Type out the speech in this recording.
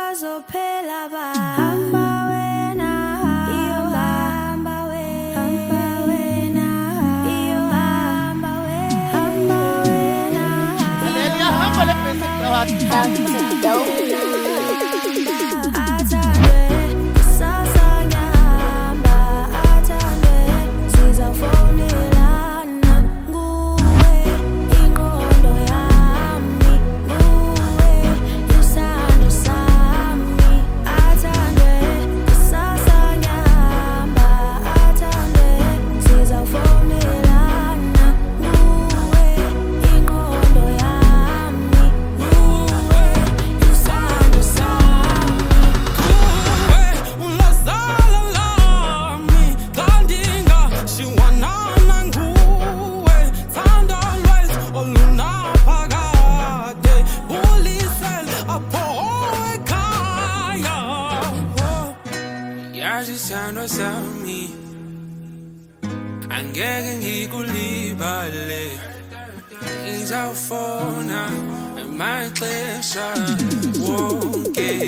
azophela ba hamba wena iyo hamba wena iyo hamba wena hamba le basic athandwe sasa ngihamba athandwe sizafonelana nguwe ingqondo yami nguwe isandla sami athandwe sasa ngihamba athandwe sizafonelana nguwe ingqondo yami nguwe isandla sami kuwe ulazala lami kandinga shiwanana nguwe thanda lwethu olunaphakade ulisel apho ekhaya yazi isandla sami angeke ngikulibale ngizawufona emaxesha wonke